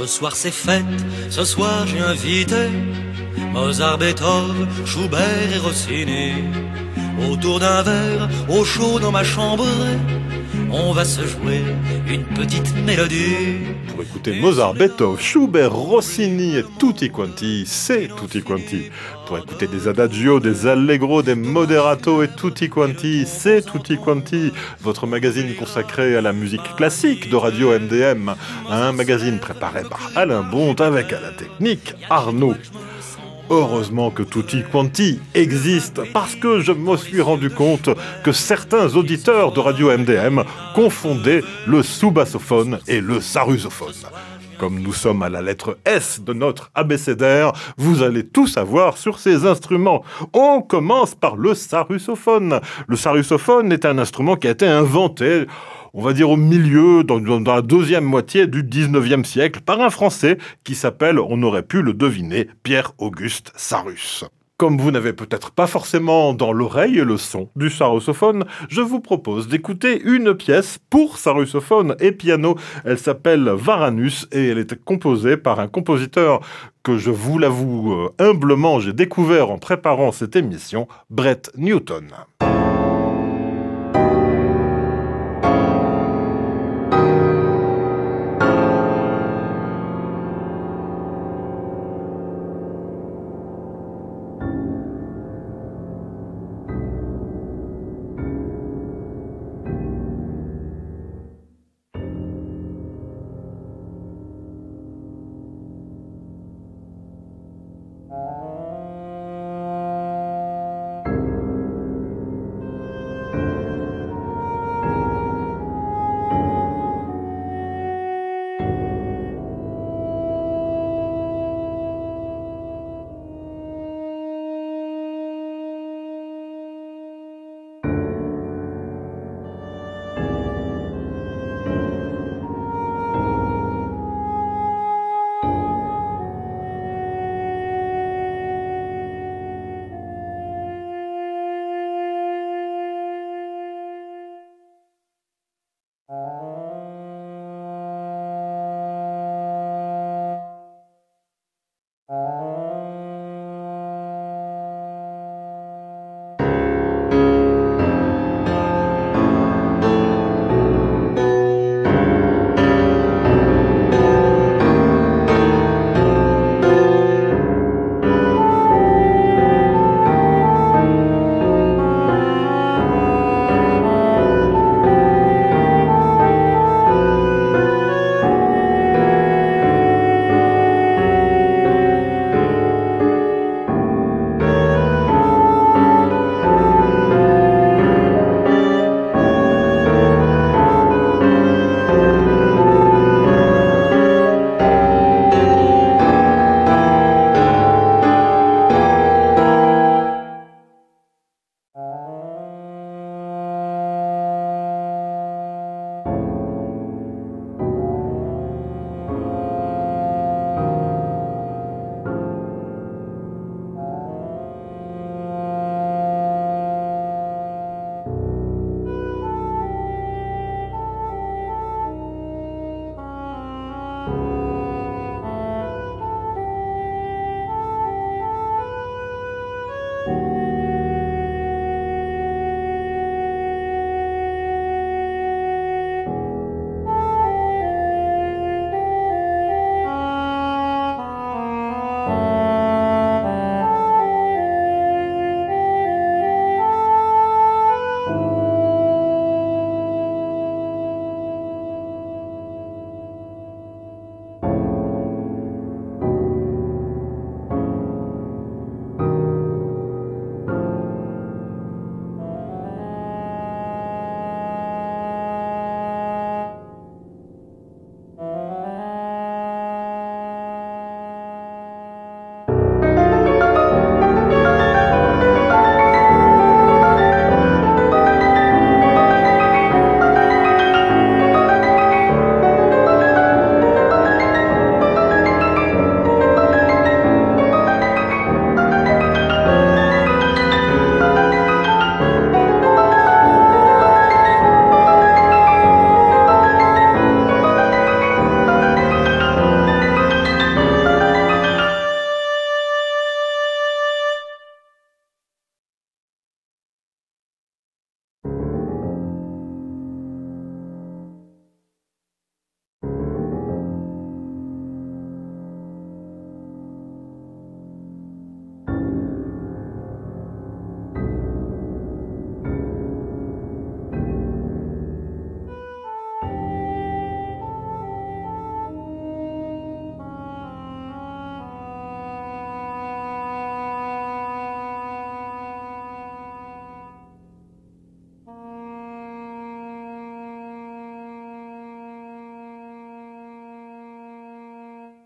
Ce soir c'est fête, ce soir j'ai invité Mozart, Beethoven, Schubert et Rossini. Autour d'un verre, au chaud dans ma chambre, on va se jouer une petite mélodie. Pour écouter Mozart, Beethoven, Schubert, Rossini et tutti quanti, c'est tutti quanti. Pour écouter des adagios, des allegro, des moderato et tutti quanti, c'est tutti quanti. Votre magazine consacré à la musique classique de Radio MDM. Un magazine préparé par Alain Bonte avec à la technique Arnaud. Heureusement que Tutti Quanti existe, parce que je me suis rendu compte que certains auditeurs de Radio MDM confondaient le sous-bassophone et le sarusophone. Comme nous sommes à la lettre S de notre abécédaire, vous allez tout savoir sur ces instruments. On commence par le sarusophone. Le sarusophone est un instrument qui a été inventé, on va dire au milieu, dans la deuxième moitié du 19e siècle, par un Français qui s'appelle, on aurait pu le deviner, Pierre-Auguste Sarrus. Comme vous n'avez peut-être pas forcément dans l'oreille le son du sarusophone, je vous propose d'écouter une pièce pour sarusophone et piano. Elle s'appelle Varanus et elle est composée par un compositeur que je vous l'avoue humblement, j'ai découvert en préparant cette émission, Brett Newton.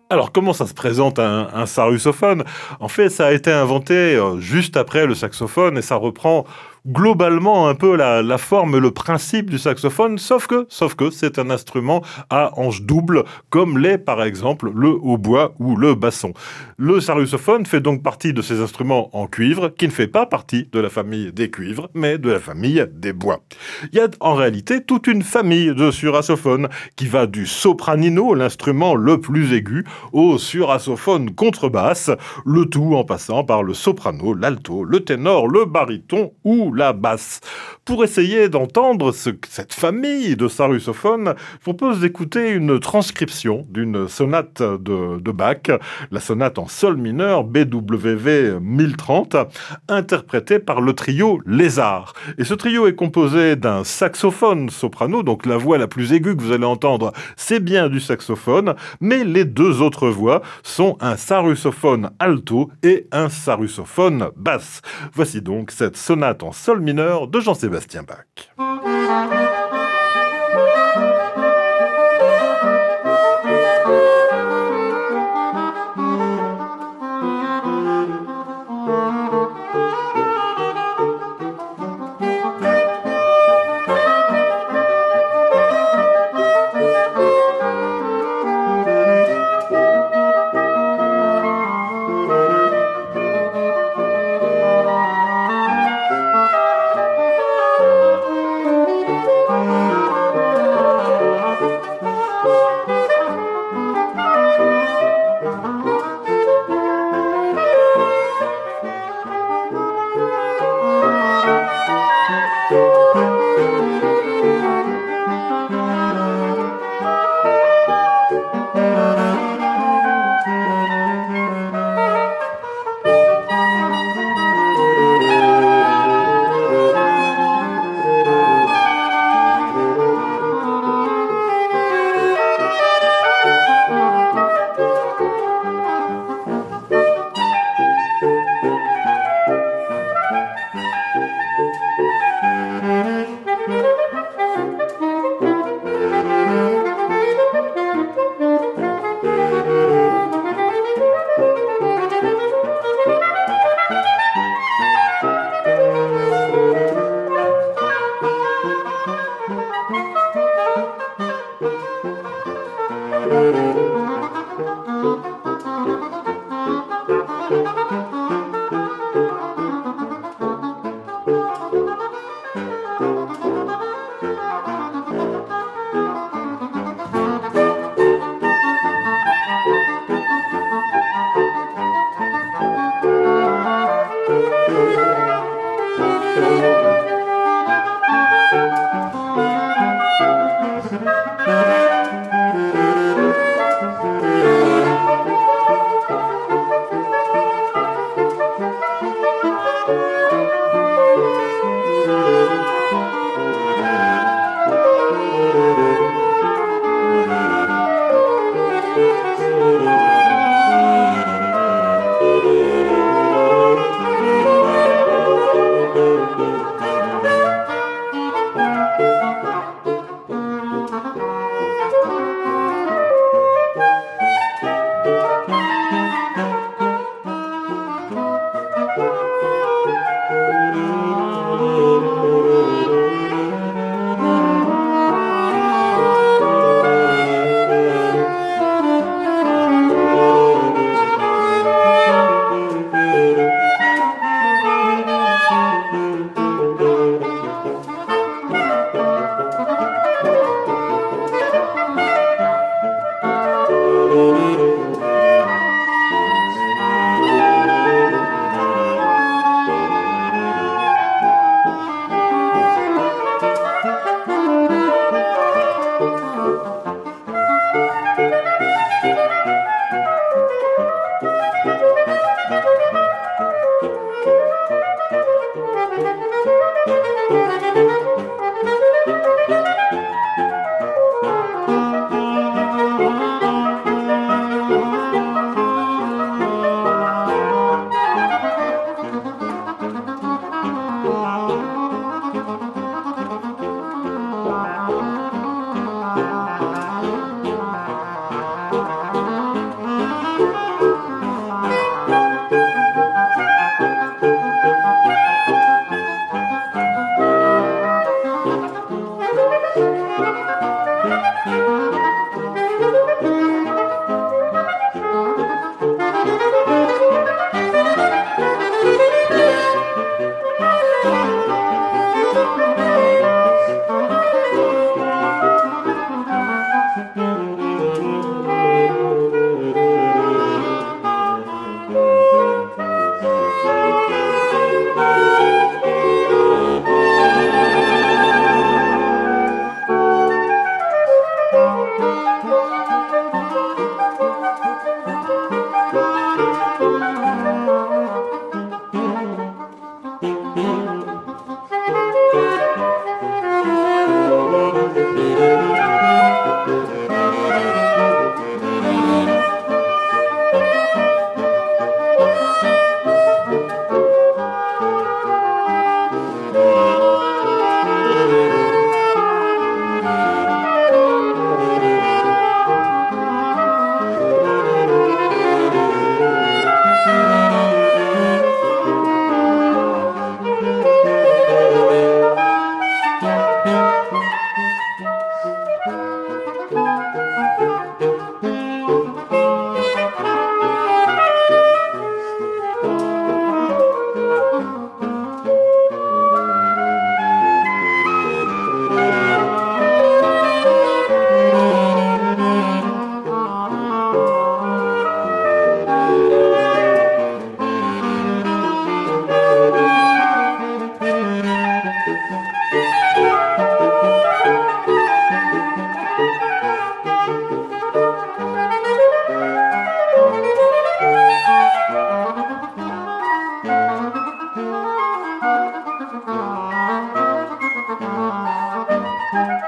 Alors, comment ça se présente un sarusophone? En fait, ça a été inventé juste après le saxophone et ça reprend globalement un peu la forme, le principe du saxophone, sauf que c'est un instrument à hanche double, comme l'est par exemple le hautbois ou le basson. Le sarusophone fait donc partie de ces instruments en cuivre, qui ne fait pas partie de la famille des cuivres, mais de la famille des bois. Il y a en réalité toute une famille de surasophones qui va du sopranino, l'instrument le plus aigu, au surasophone contrebasse, le tout en passant par le soprano, l'alto, le ténor, le baryton ou la basse. Pour essayer d'entendre cette famille de sarusophones, je propose d'écouter une transcription d'une sonate de Bach, la sonate en sol mineur BWV 1030, interprétée par le trio Lézard. Et ce trio est composé d'un saxophone soprano, donc la voix la plus aiguë que vous allez entendre, c'est bien du saxophone, mais les deux autres voix sont un sarusophone alto et un sarusophone basse. Voici donc cette sonate en sol mineur de Jean-Sébastien Bach.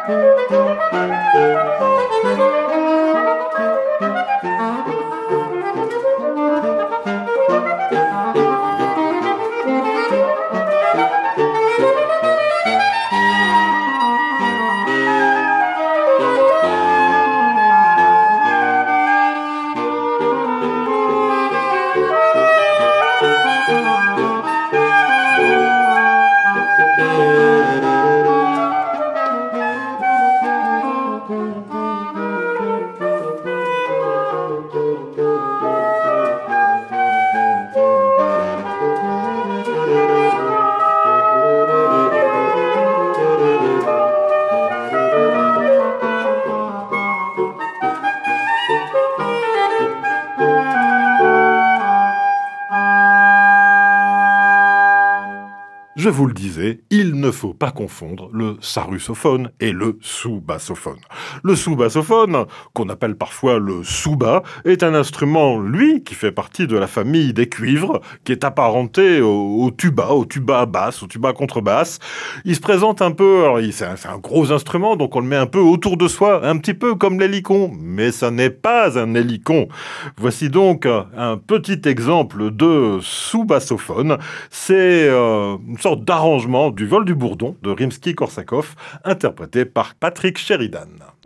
Je vous le disais, il ne faut pas confondre le sarrusophone et le sous-bassophone. Le sous-bassophone, qu'on appelle parfois le souba, est un instrument, lui, qui fait partie de la famille des cuivres, qui est apparenté au tuba à basse, au tuba à contrebasse. Il se présente un peu, alors c'est un gros instrument, donc on le met un peu autour de soi, un petit peu comme l'hélicon, mais ça n'est pas un hélicon. Voici donc un petit exemple de sous-bassophone. C'est une sorte d'arrangement du vol du bourdon de Rimsky-Korsakov, interprété par Patrick Sheridan.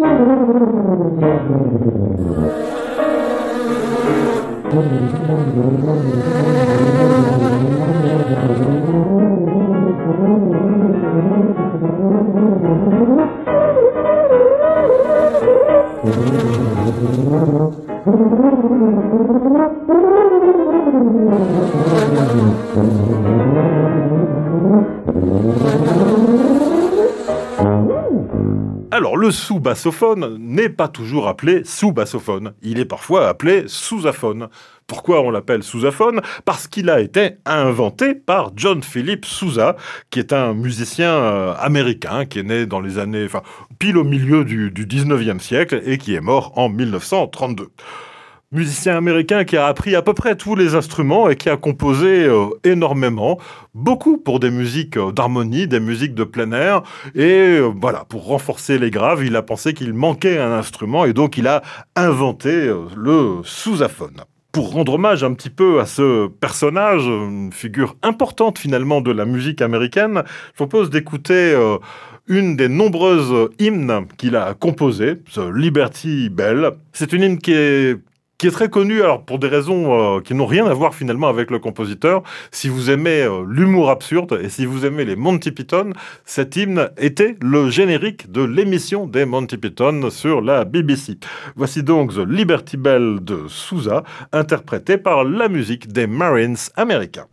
Alors, le sous-bassophone n'est pas toujours appelé sous-bassophone. Il est parfois appelé sousaphone. Pourquoi on l'appelle sousaphone ? Parce qu'il a été inventé par John Philip Sousa, qui est un musicien américain, qui est né dans les années, pile au milieu du 19e siècle et qui est mort en 1932. Musicien américain qui a appris à peu près tous les instruments et qui a composé énormément, beaucoup pour des musiques d'harmonie, des musiques de plein air. Et voilà, pour renforcer les graves, il a pensé qu'il manquait un instrument et donc il a inventé le sousaphone. Pour rendre hommage un petit peu à ce personnage, une figure importante finalement de la musique américaine, je propose d'écouter une des nombreuses hymnes qu'il a composées, ce Liberty Bell. C'est une hymne qui est très connu, alors pour des raisons qui n'ont rien à voir finalement avec le compositeur. Si vous aimez l'humour absurde et si vous aimez les Monty Python, cet hymne était le générique de l'émission des Monty Python sur la BBC. Voici donc The Liberty Bell de Sousa, interprété par la musique des Marines américains.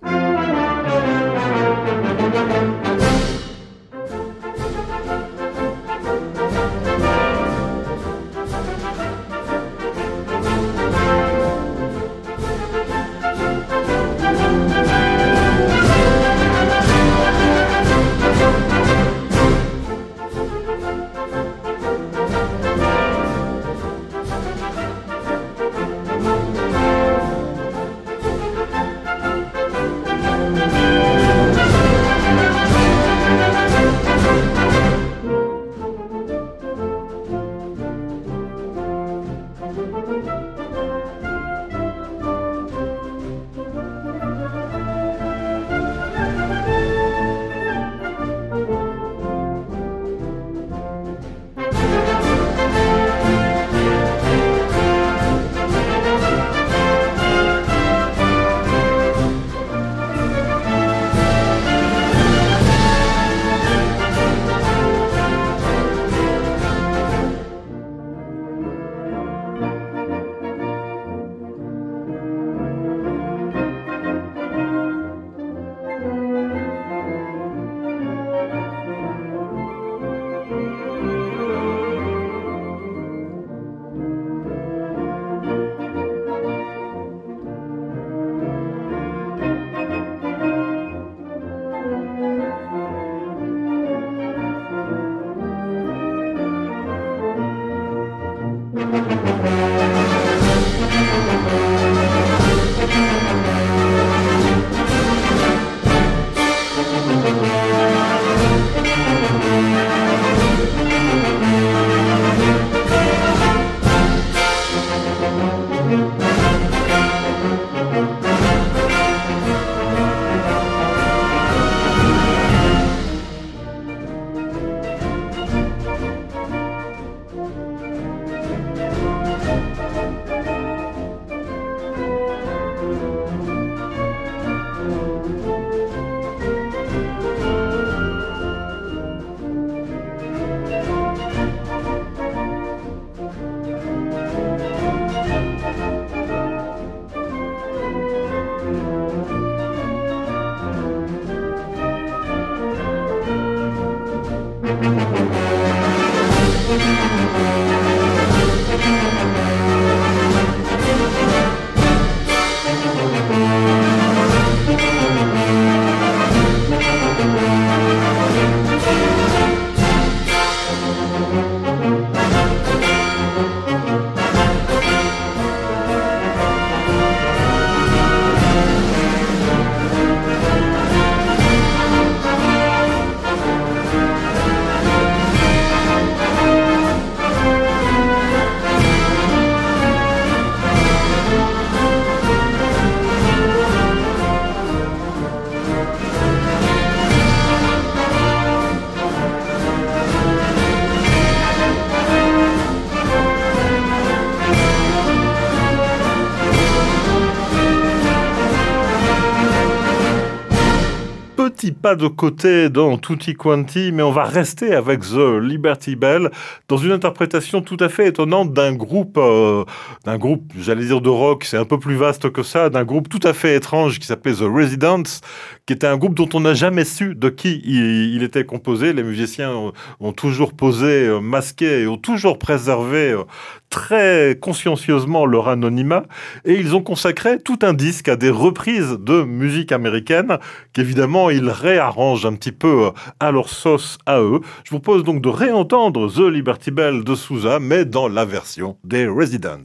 Petit pas de côté dans Tutti Quanti, mais on va rester avec The Liberty Bell dans une interprétation tout à fait étonnante d'un groupe, j'allais dire de rock, c'est un peu plus vaste que ça, d'un groupe tout à fait étrange qui s'appelait The Residents, qui était un groupe dont on n'a jamais su de qui il était composé. Les musiciens ont toujours posé masqués et ont toujours préservé très consciencieusement leur anonymat, et ils ont consacré tout un disque à des reprises de musique américaine qu'évidemment ils réarrangent un petit peu à leur sauce à eux. Je vous propose donc de réentendre The Liberty Bell de Sousa, mais dans la version des Residents.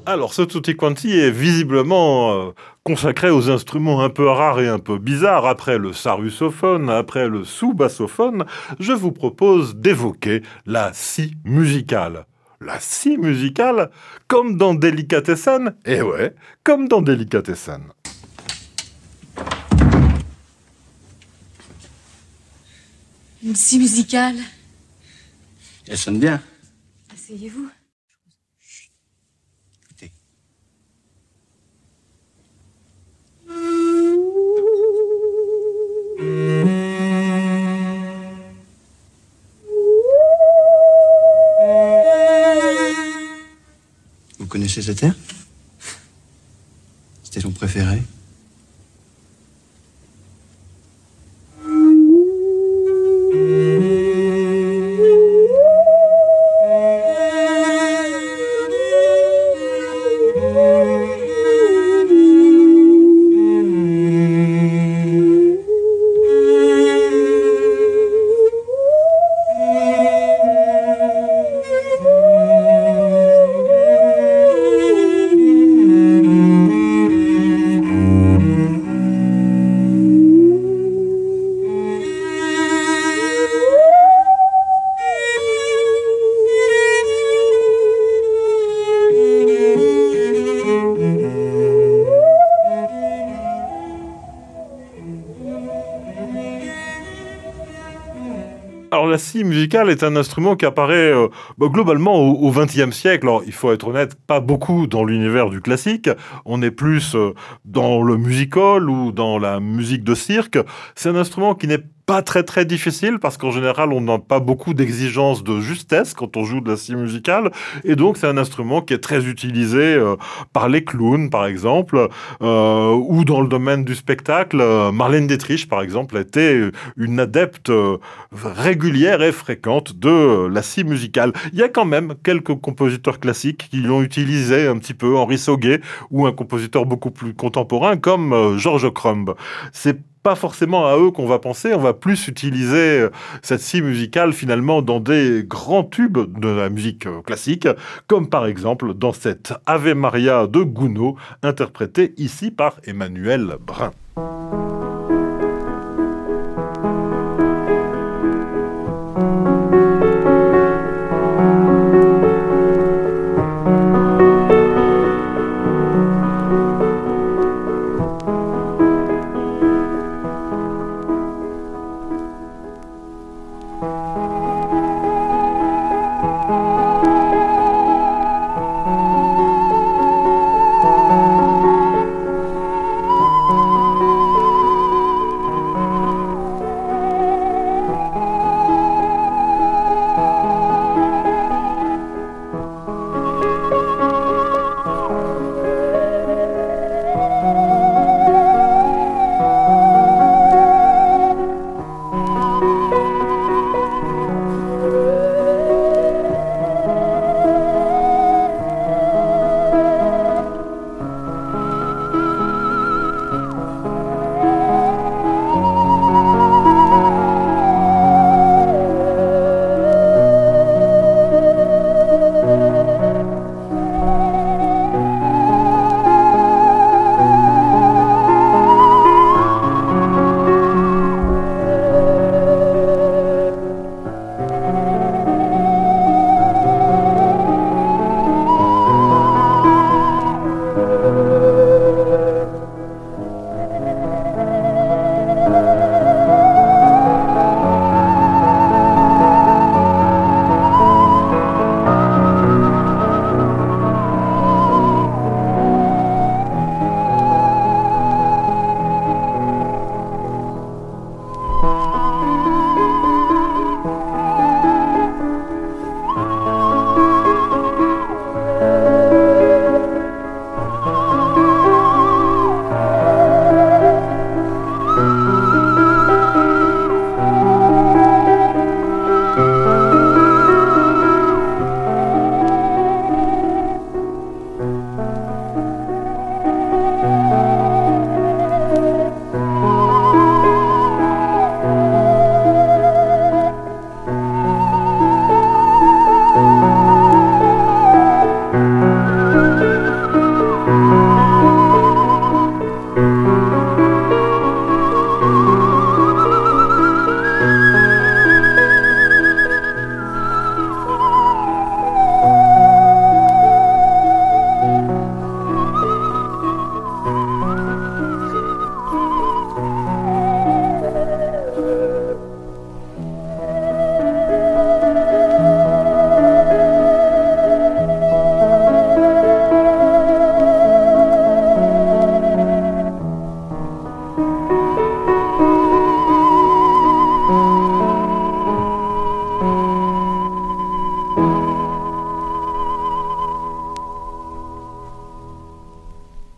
Alors, ce tutti quanti est visiblement consacré aux instruments un peu rares et un peu bizarres. Après le sarrusophone, après le sous-bassophone, je vous propose d'évoquer la scie musicale. La scie musicale, comme dans Delicatessen, eh ouais, comme dans Delicatessen. Une scie musicale. Elle sonne bien. Asseyez-vous. Écoutez. Vous connaissez cet air? C'était son préféré. Alors la scie musicale est un instrument qui apparaît globalement au XXe siècle. Alors il faut être honnête, pas beaucoup dans l'univers du classique. On est plus dans le musical ou dans la musique de cirque. C'est un instrument qui n'est pas très difficile parce qu'en général on n'a pas beaucoup d'exigences de justesse quand on joue de la scie musicale, et donc c'est un instrument qui est très utilisé par les clowns par exemple, ou dans le domaine du spectacle. Marlène Dietrich par exemple était une adepte régulière et fréquente de la scie musicale. Il y a quand même quelques compositeurs classiques qui l'ont utilisé un petit peu, Henri Sauguet ou un compositeur beaucoup plus contemporain comme Georges Crumb. C'est pas forcément à eux qu'on va penser, on va plus utiliser cette scie musicale finalement dans des grands tubes de la musique classique, comme par exemple dans cette Ave Maria de Gounod, interprétée ici par Emmanuel Brun.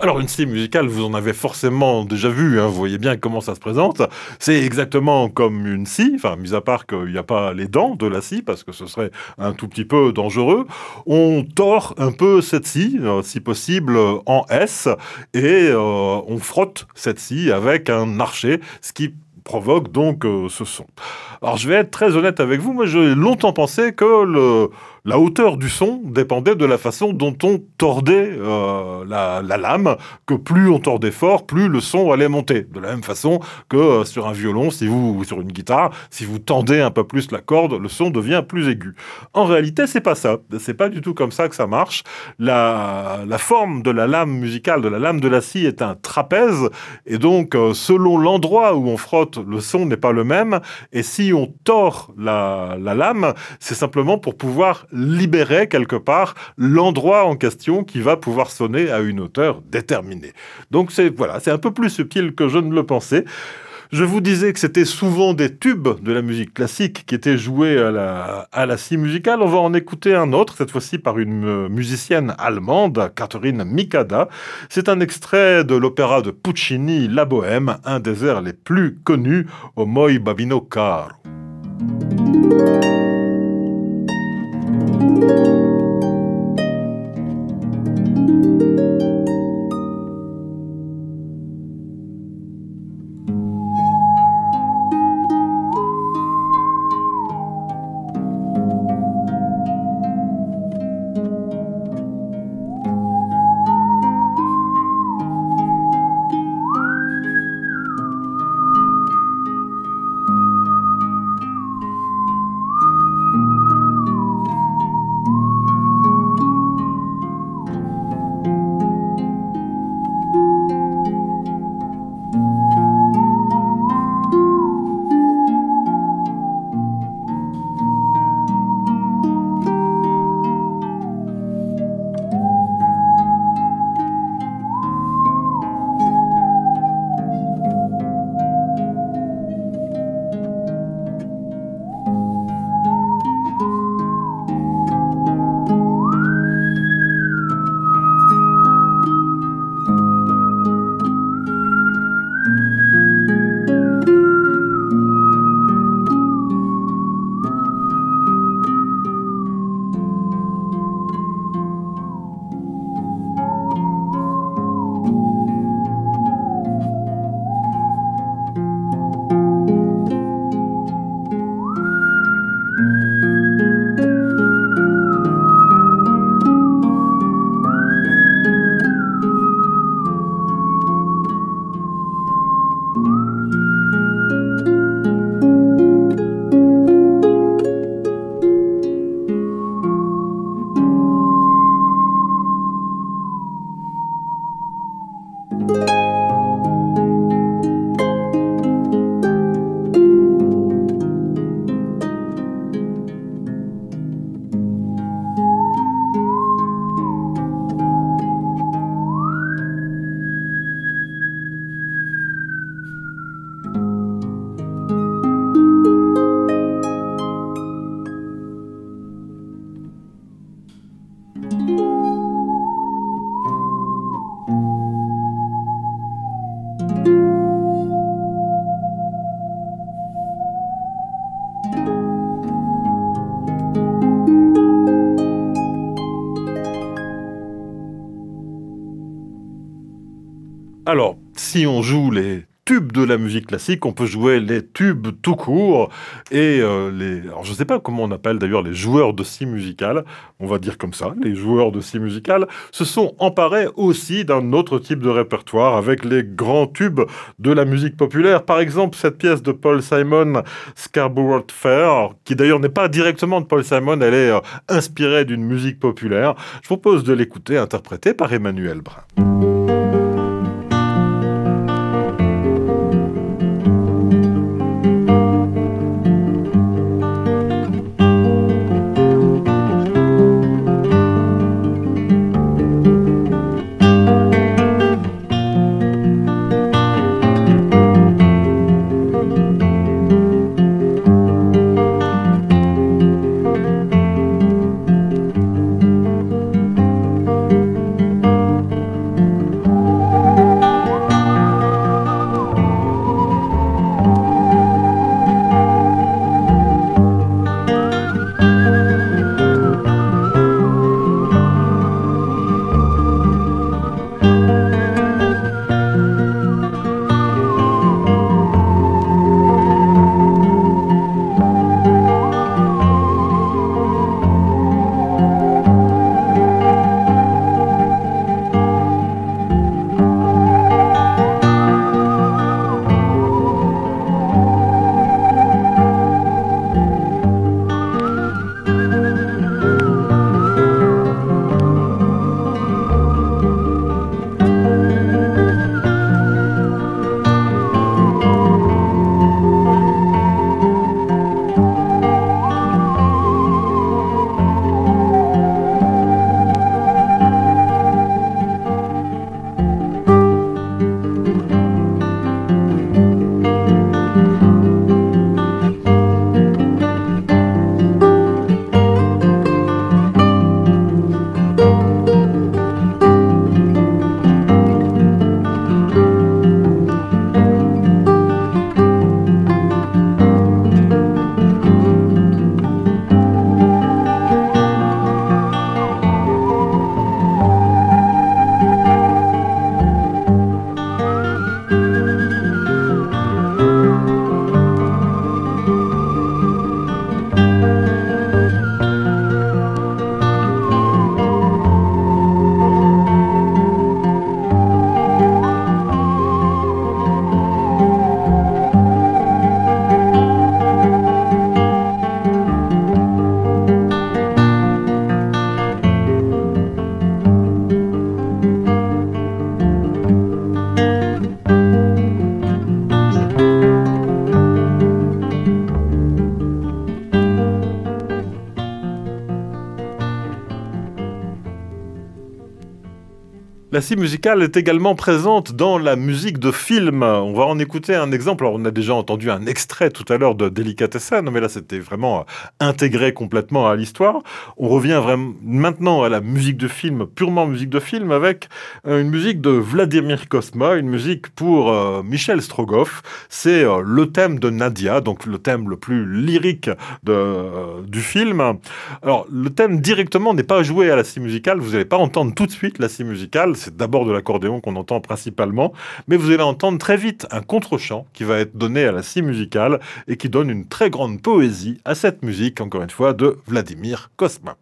Alors une scie musicale, vous en avez forcément déjà vu, hein, vous voyez bien comment ça se présente. C'est exactement comme une scie, enfin mis à part qu'il n'y a pas les dents de la scie, parce que ce serait un tout petit peu dangereux. On tord un peu cette scie, si possible en S, et on frotte cette scie avec un archet, ce qui provoque donc ce son. Alors je vais être très honnête avec vous, moi j'ai longtemps pensé que la hauteur du son dépendait de la façon dont on tordait la lame, que plus on tordait fort, plus le son allait monter. De la même façon que sur un violon, ou sur une guitare, si vous tendez un peu plus la corde, le son devient plus aigu. En réalité, c'est pas ça. C'est pas du tout comme ça que ça marche. La forme de la lame musicale, de la lame de la scie est un trapèze, et donc selon l'endroit où on frotte, le son n'est pas le même. Et si on tord la lame, c'est simplement pour pouvoir libérer quelque part l'endroit en question qui va pouvoir sonner à une hauteur déterminée. Donc c'est un peu plus subtil que je ne le pensais. Je vous disais que c'était souvent des tubes de la musique classique qui étaient joués à la scie musicale. On va en écouter un autre, cette fois-ci par une musicienne allemande, Catherine Mikada. C'est un extrait de l'opéra de Puccini, La Bohème, un des airs les plus connus, O Moi Babino Caro. Alors, si on joue les tubes de la musique classique, on peut jouer les tubes tout court et alors je ne sais pas comment on appelle d'ailleurs les joueurs de scie musicale, on va dire comme ça, les joueurs de scie musicale se sont emparés aussi d'un autre type de répertoire avec les grands tubes de la musique populaire. Par exemple, cette pièce de Paul Simon, Scarborough Fair, qui d'ailleurs n'est pas directement de Paul Simon, elle est inspirée d'une musique populaire. Je propose de l'écouter interprétée par Emmanuel Brun. La scie musicale est également présente dans la musique de film. On va en écouter un exemple. Alors, on a déjà entendu un extrait tout à l'heure de Delicatessen, mais là, c'était vraiment intégré complètement à l'histoire. On revient vraiment maintenant à la musique de film, purement musique de film, avec une musique de Vladimir Kosma, une musique pour Michel Strogoff. C'est le thème de Nadia, donc le thème le plus lyrique du film. Alors, le thème directement n'est pas joué à la scie musicale. Vous n'allez pas entendre tout de suite la scie musicale. C'est d'abord de l'accordéon qu'on entend principalement, mais vous allez entendre très vite un contre-chant qui va être donné à la scie musicale et qui donne une très grande poésie à cette musique, encore une fois, de Vladimir Kosma.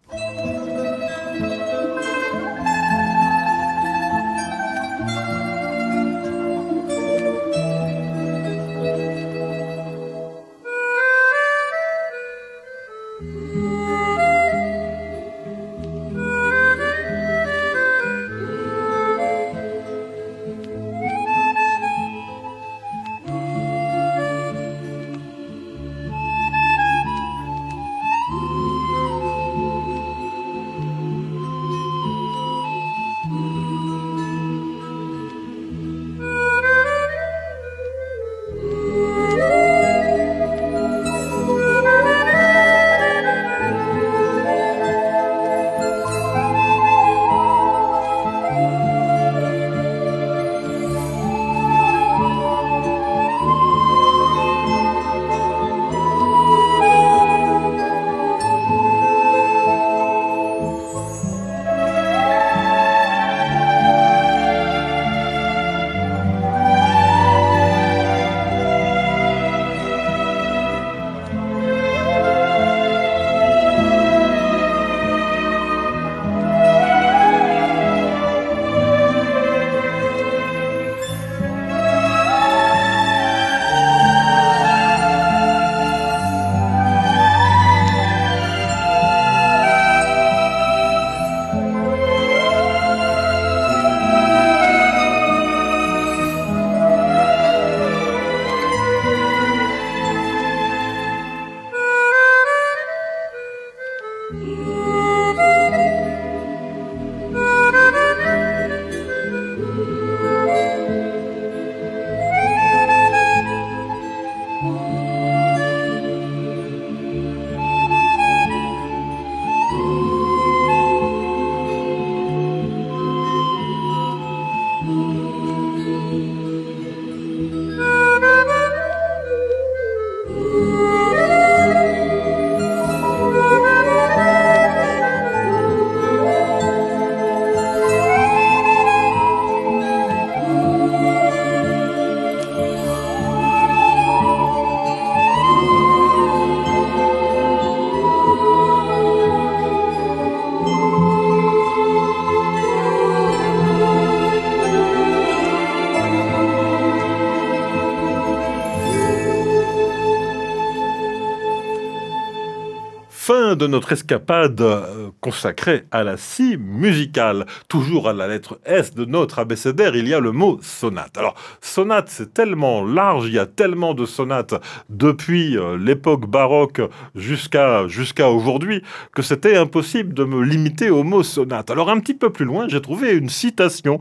Fin de notre escapade consacrée à la scie musicale. Toujours à la lettre S de notre abécédaire, il y a le mot sonate. Alors, sonate, c'est tellement large, il y a tellement de sonates depuis l'époque baroque jusqu'à aujourd'hui, que c'était impossible de me limiter au mot sonate. Alors, un petit peu plus loin, j'ai trouvé une citation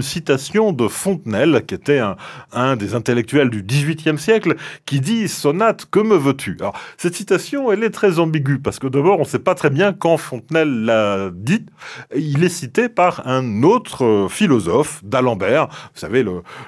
de Fontenelle, qui était un des intellectuels du XVIIIe siècle, qui dit « Sonate, que me veux-tu » Alors, cette citation, elle est très ambiguë, parce que d'abord, on ne sait pas très bien quand Fontenelle l'a dit. Il est cité par un autre philosophe, d'Alembert, vous savez,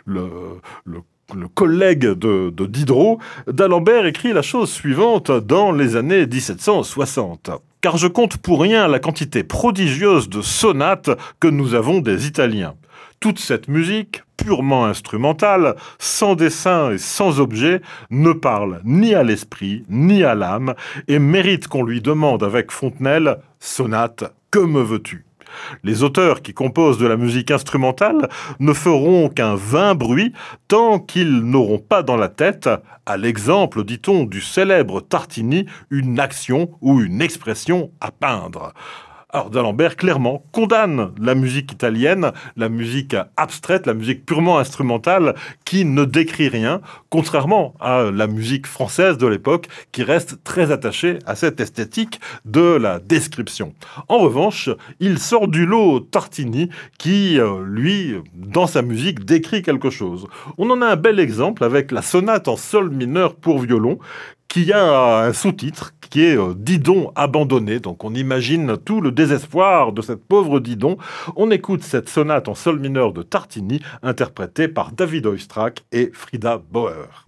le collègue de Diderot. D'Alembert écrit la chose suivante dans les années 1760. « Car je compte pour rien la quantité prodigieuse de sonates que nous avons des Italiens. Toute cette musique, purement instrumentale, sans dessin et sans objet, ne parle ni à l'esprit, ni à l'âme, et mérite qu'on lui demande avec Fontenelle « Sonate, que me veux-tu » Les auteurs qui composent de la musique instrumentale ne feront qu'un vain bruit tant qu'ils n'auront pas dans la tête, à l'exemple, dit-on, du célèbre Tartini, une action ou une expression à peindre. Alors d'Alembert, clairement, condamne la musique italienne, la musique abstraite, la musique purement instrumentale, qui ne décrit rien, contrairement à la musique française de l'époque, qui reste très attachée à cette esthétique de la description. En revanche, il sort du lot Tartini, qui, lui, dans sa musique, décrit quelque chose. On en a un bel exemple avec la sonate en sol mineur pour violon, qui a un sous-titre qui est Didon abandonné. Donc on imagine tout le désespoir de cette pauvre Didon. On écoute cette sonate en sol mineur de Tartini, interprétée par David Oistrakh et Frida Bauer.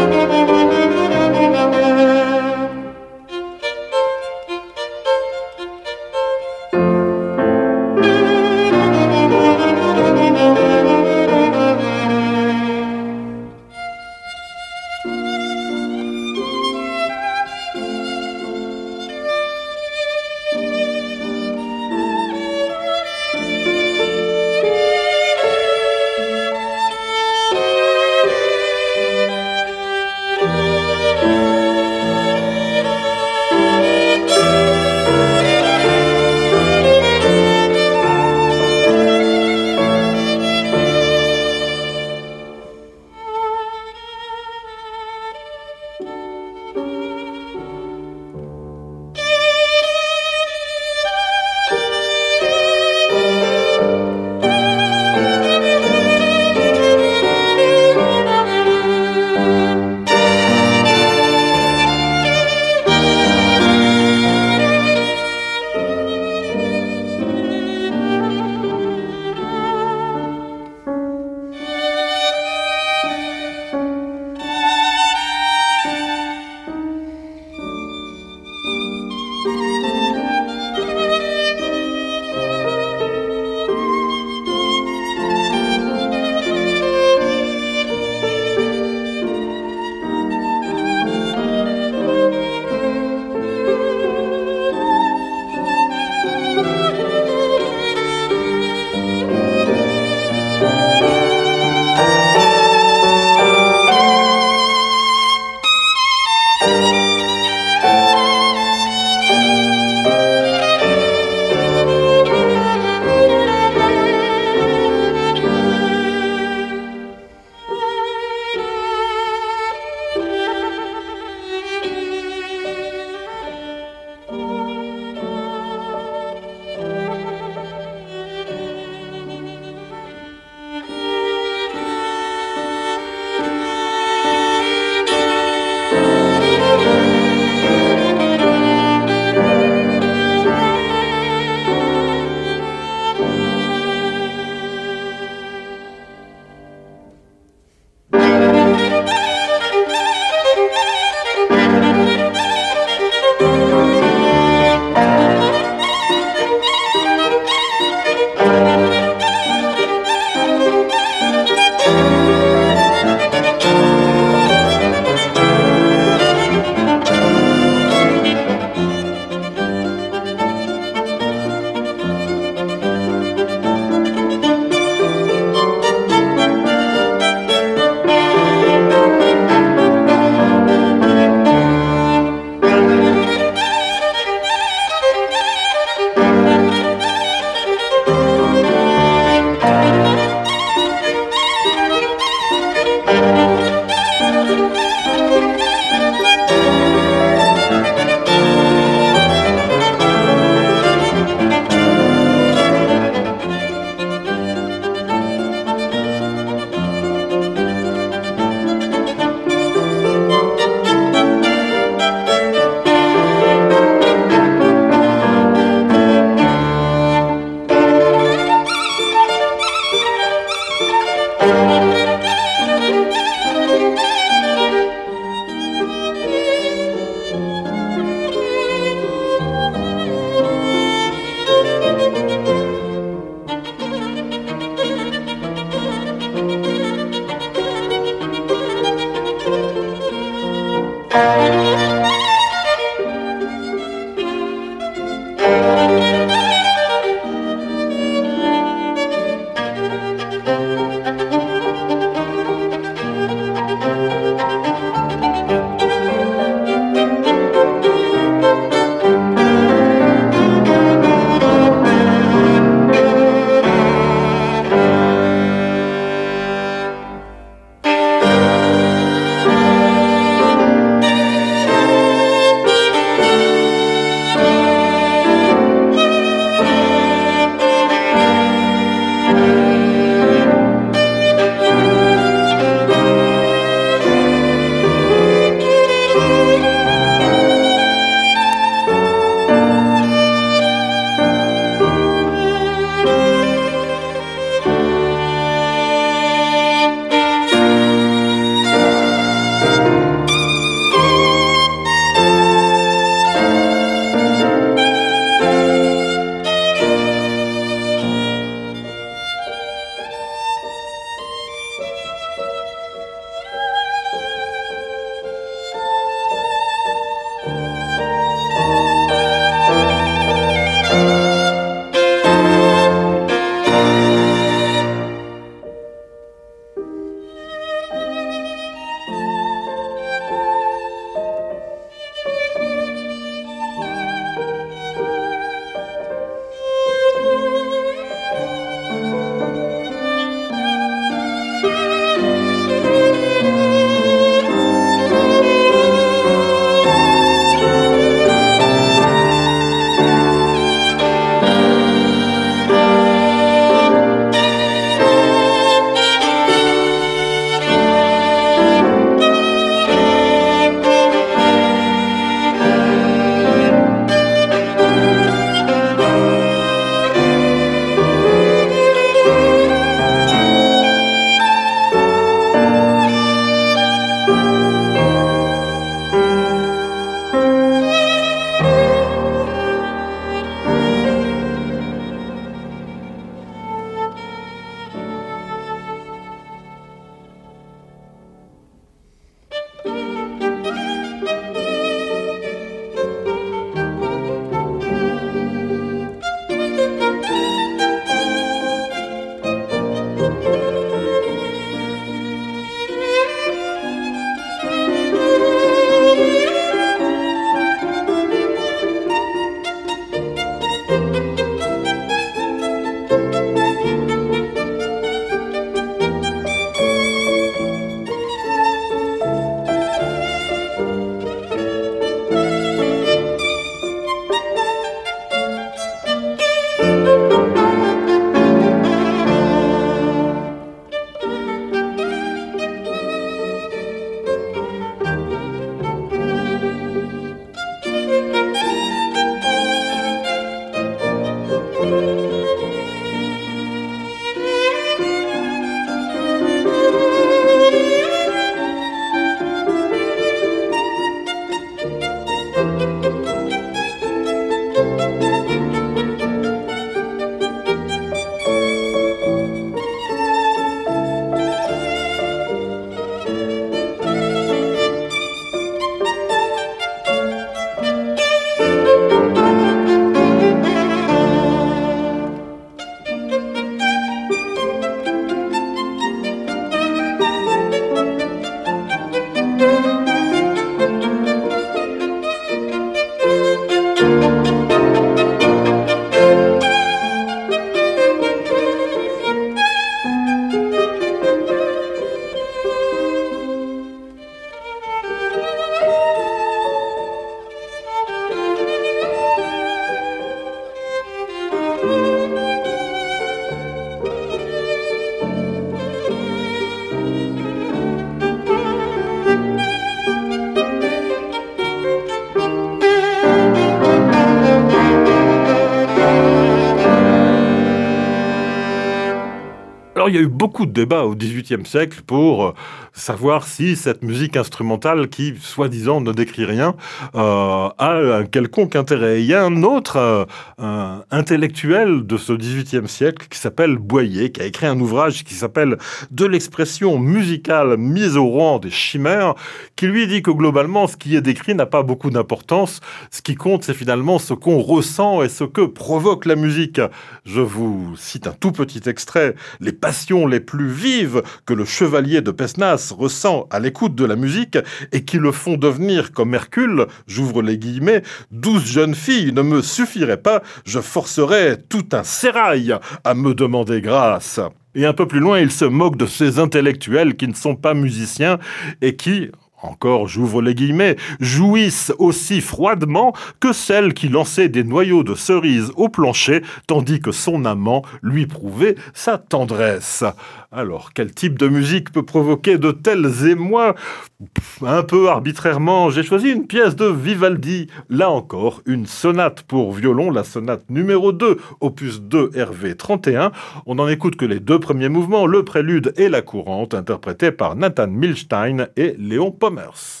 Alors, il y a eu beaucoup de débats au XVIIIe siècle pour savoir si cette musique instrumentale qui, soi-disant, ne décrit rien, a un quelconque intérêt. Il y a un autre intellectuel de ce XVIIIe siècle qui s'appelle Boyer, qui a écrit un ouvrage qui s'appelle « De l'expression musicale mise au rang des chimères », qui lui dit que globalement, ce qui est décrit n'a pas beaucoup d'importance. Ce qui compte, c'est finalement ce qu'on ressent et ce que provoque la musique. Je vous cite un tout petit extrait. « Les passions les plus vives que le chevalier de Pesnas ressent à l'écoute de la musique et qui le font devenir comme Hercule, j'ouvre les guillemets, 12 jeunes filles ne me suffiraient pas, je forcerais tout un sérail à me demander grâce. » Et un peu plus loin, il se moque de ces intellectuels qui ne sont pas musiciens et qui, encore j'ouvre les guillemets, jouissent aussi froidement que celle qui lançait des noyaux de cerises au plancher, tandis que son amant lui prouvait sa tendresse. Alors, quel type de musique peut provoquer de tels émois ? Un peu arbitrairement, j'ai choisi une pièce de Vivaldi. Là encore, une sonate pour violon, la sonate numéro 2, opus 2, RV 31. On n'en écoute que les deux premiers mouvements, le prélude et la courante, interprétés par Nathan Milstein et Léon Pommers.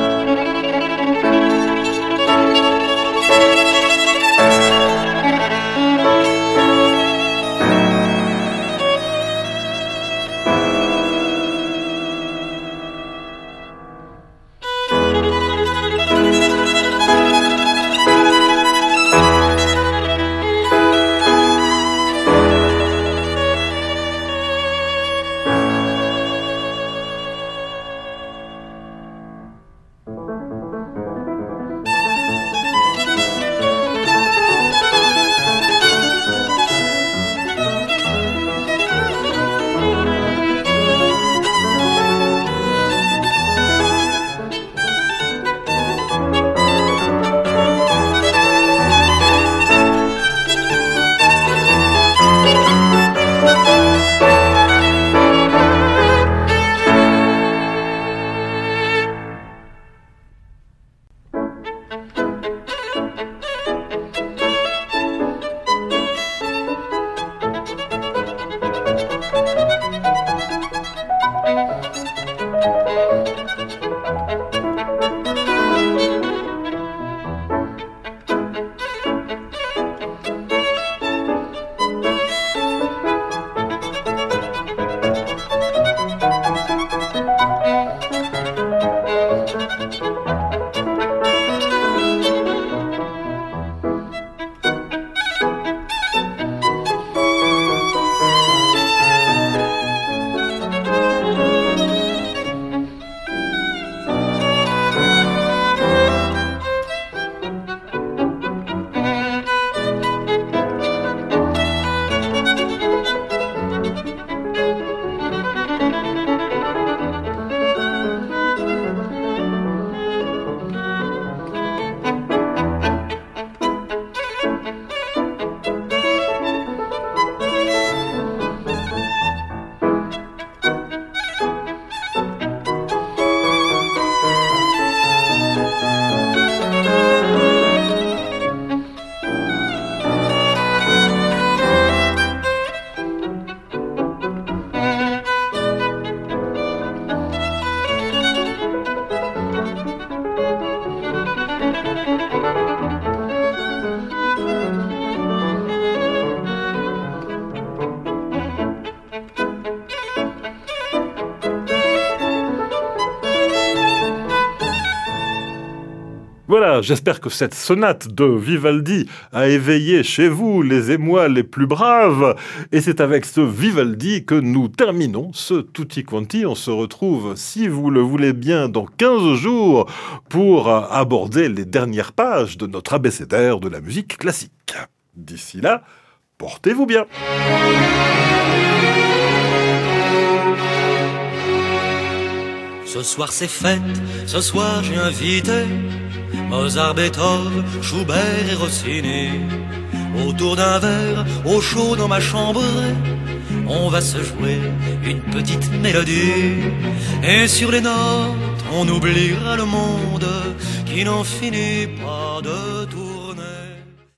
Voilà, j'espère que cette sonate de Vivaldi a éveillé chez vous les émois les plus braves. Et c'est avec ce Vivaldi que nous terminons ce Tutti Quanti. On se retrouve, si vous le voulez bien, dans 15 jours pour aborder les dernières pages de notre abécédaire de la musique classique. D'ici là, portez-vous bien. Ce soir c'est fête, ce soir j'ai invité Mozart, Beethoven, Schubert et Rossini. Autour d'un verre, au chaud dans ma chambre, on va se jouer une petite mélodie. Et sur les notes, on oubliera le monde qui n'en finit pas de tout.